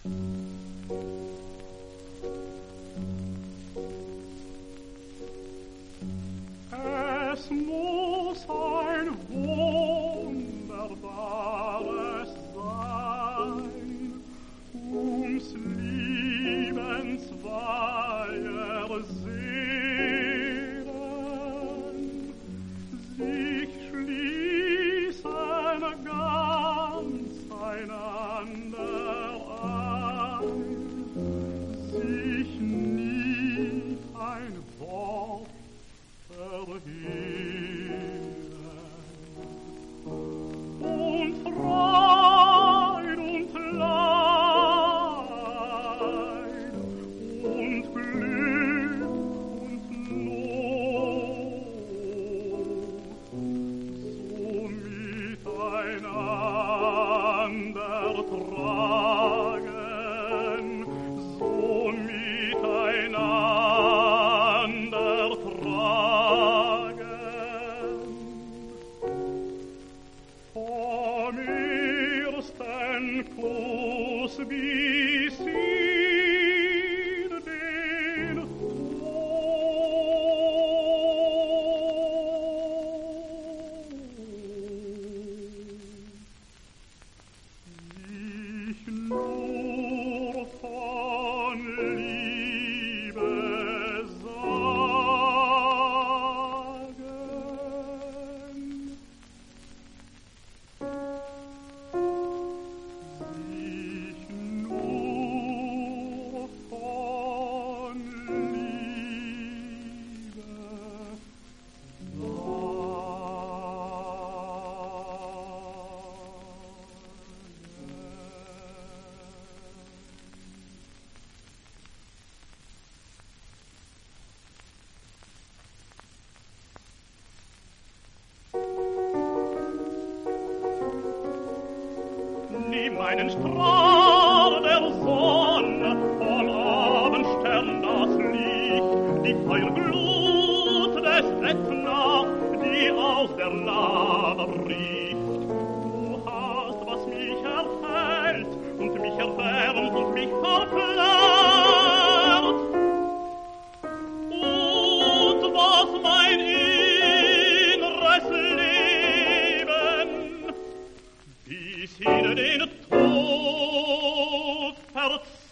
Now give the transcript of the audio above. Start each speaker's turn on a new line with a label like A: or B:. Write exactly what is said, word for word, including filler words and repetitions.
A: Es muss ein wunderbares sein, ums Liebens zweier Seelen sich schließen ganz einander ein, sich nie ein Wort und Freud und Leid und Glück und Not so miteinander tragen, so miteinander tragen. Vom ersten Kuss bis in den Tod. Ich nur von Liebe sagen, ich nur von Liebe Nimm einen Strahl der Sonne, vom Abendstern das Licht, die Feuerglut des Ätna, die aus der Lava bricht. Du hast, was mich erhält und mich erwärmt und mich verklärt. Und was mein inneres Leben bis in den Tod verzehrt.